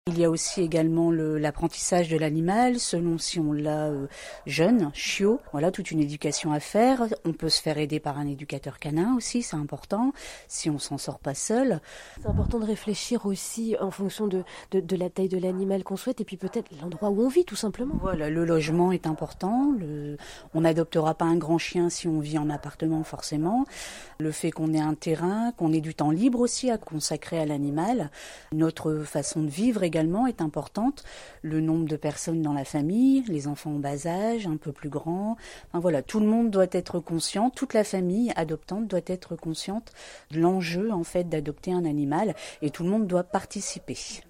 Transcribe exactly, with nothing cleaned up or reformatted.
Il y a aussi également le, l'apprentissage de l'animal, selon si on l'a euh, jeune, chiot. Voilà, toute une éducation à faire. On peut se faire aider par un éducateur canin aussi, c'est important, si on s'en sort pas seul. C'est important de réfléchir aussi en fonction de, de, de la taille de l'animal qu'on souhaite et puis peut-être l'endroit où on vit tout simplement. Voilà, le logement est important. Le, on n'adoptera pas un grand chien si on vit en appartement forcément. Le fait qu'on ait un terrain, qu'on ait du temps libre aussi à consacrer à l'animal. Notre façon de vivre également est importante. Le nombre de personnes dans la famille, les enfants en bas âge, un peu plus grands. Enfin, voilà, tout le monde doit être conscient, toute la famille adoptante doit être consciente de l'enjeu en fait d'adopter un animal et tout le monde doit participer.